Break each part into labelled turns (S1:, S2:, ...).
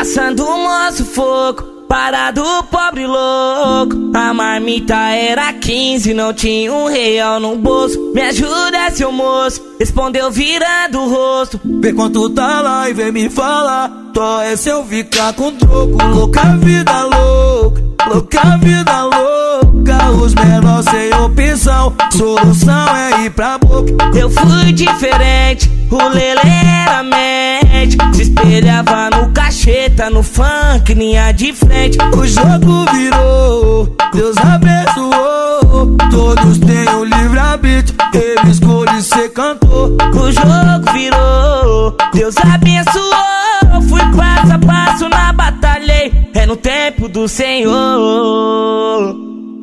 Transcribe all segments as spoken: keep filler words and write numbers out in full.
S1: Passando o moço fogo, parado pobre louco. A marmita era quinze, não tinha um real no bolso. Me ajuda, seu moço, respondeu virando o rosto.
S2: Vê quanto tá lá e vem me falar. Tó é se eu ficar com troco. Louca vida louca, louca vida louca. Os menores sem opção, solução é ir pra boca.
S1: Eu fui diferente, o lelê era mente. Se espelhava no cacheta, no funk, linha de frente.
S2: O jogo virou, Deus abençoou. Todos têm o livre-arbítrio, ele escolhe ser cantor.
S1: O jogo virou, Deus abençoou. Fui passo a passo na batalha, é no tempo do Senhor.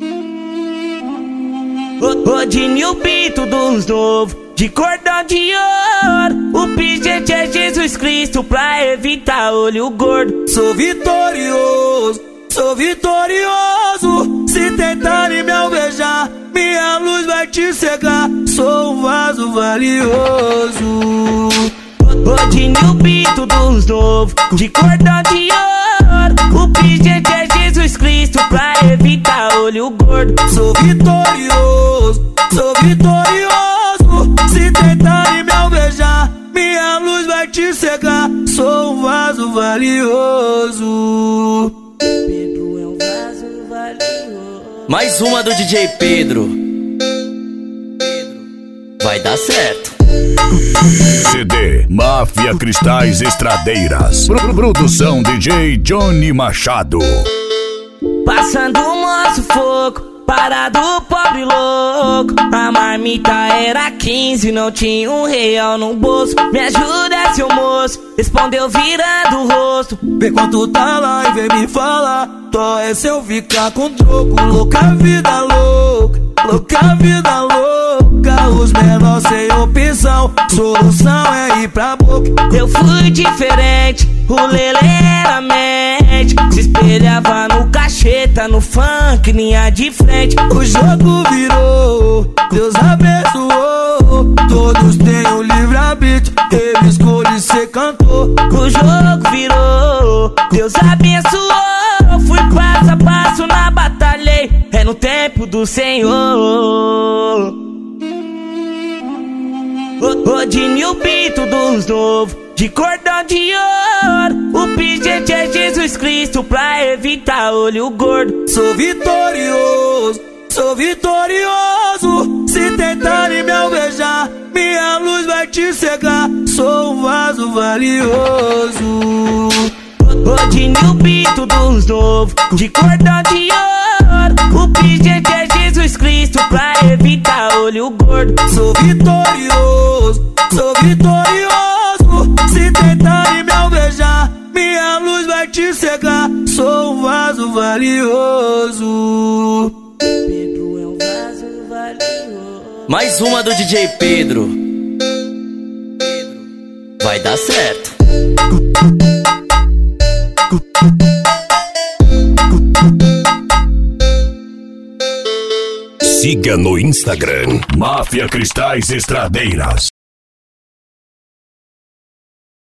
S1: Rodinho o pito dos novos, de cordão de ouro. O pingente é Jesus Cristo pra evitar olho gordo.
S2: Sou vitorioso, sou vitorioso. Se tentarem me alvejar, minha luz vai te cegar. Sou um vaso valioso.
S1: Rodinho o pito dos novos, de cordão de ouro. O pingente é Jesus Cristo pra evitar olho gordo.
S2: Sou vitorioso, sou vitorioso. Se tentarem me alvejar, minha luz vai te cegar. Sou um vaso valioso.
S1: Pedro é um vaso valioso.
S3: Mais uma do D J Pedro. Vai dar certo.
S4: C D Máfia Cristais Estradeiras. Pro Produção D J Johnny Machado.
S1: Passando o moço fogo, parado pobre louco. A marmita era quinze, não tinha um real no bolso. Me ajuda, seu moço, respondeu virando o rosto.
S2: Vê quanto tá lá e vem me falar. Tó é se eu ficar com troco. Louca vida louca, louca vida louca. Os menores sem opção, solução é ir pra boca.
S1: Eu fui diferente, o lelê era mente. Se espelhava no cacheta, no funk, linha de frente.
S2: O jogo virou, Deus abençoou. Todos têm o livre-arbítrio, ele escolhe ser cantor.
S1: O jogo virou, Deus abençoou. Fui passo a passo na batalha, é no tempo do Senhor. Rodinho o pito dos novos, de cordão de ouro. O pingente é Jesus Cristo pra evitar olho gordo.
S2: Sou vitorioso, sou vitorioso. Se tentarem me alvejar, minha luz vai te cegar. Sou um vaso valioso.
S1: Rodinho o pito dos novos, de cordão de ouro. O pingente é Jesus Cristo pra evitar olho gordo.
S2: Sou vitorioso, sou vitorioso. Se tentarem me alvejar, minha luz vai te cegar. Sou um vaso valioso.
S1: Pedro é um vaso valioso.
S3: Mais uma do D J Pedro. Vai dar certo.
S4: Siga no Instagram Máfia Cristais Estradeiras.